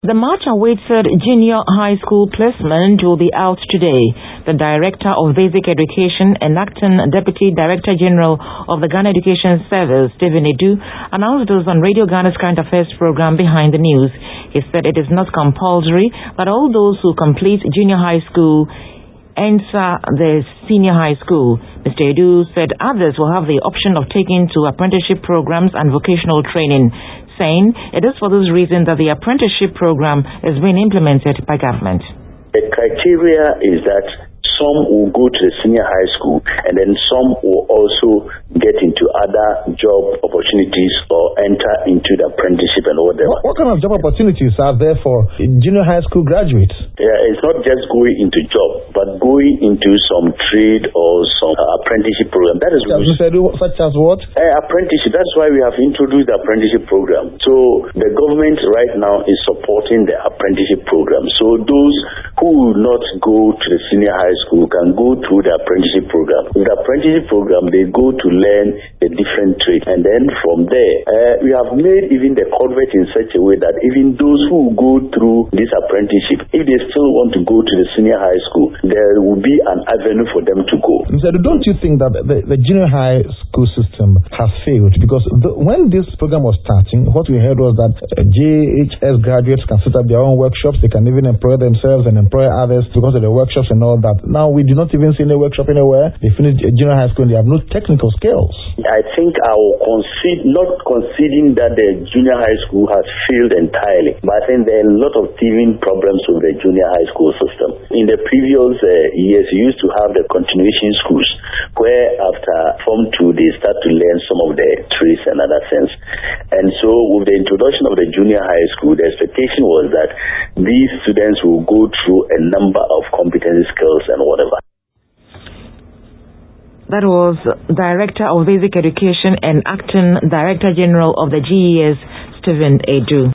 The much-awaited junior high school placement will be out today. The Director of Basic Education and acting Deputy Director General of the Ghana Education Service, Stephen Edu, announced this on Radio Ghana's Current Affairs program Behind the News. He said it is not compulsory, but all those who complete junior high school enter the senior high school. Mr. Edu said others will have the option of taking to apprenticeship programs and vocational training, saying it is for this reason that the apprenticeship program is being implemented by government. The criteria is that some will go to the senior high school and then some will also get into other job opportunities or enter into the apprenticeship and whatever. What kind of job opportunities are there for junior high school graduates? Yeah, it's not just going into job, but going into some trade or some apprenticeship program. That is such as what? Apprenticeship. That's why we have introduced the apprenticeship program. So the government right now is supporting the apprenticeship program. So those who will not go to the senior high school can go through the apprenticeship program. With the apprenticeship program, they go to learn a different trade. And then from there, we have made even the convert in such a way that even those who go through this apprenticeship, if they still want to go to the senior high school, there will be an avenue for them to go. Mr. Don't you think that the junior high school system has failed? Because when this program was starting, what we heard was that JHS graduates can set up their own workshops, they can even employ themselves and employ others because of the workshops and all that. Now we do not even see any workshop anywhere. They finish junior high school and they have no technical skills. I think I will not conceding that the junior high school has failed entirely, but I think there are a lot of teething problems with the junior high school system. In the previous years, we used to have the continuation schools where after Form 2 they start to learn some of the trades and other things. And so with the introduction of the junior high school, the expectation was that these students will go through a number of competency skills and whatever. That was Director of Basic Education and acting Director General of the GES, Stephen Edu.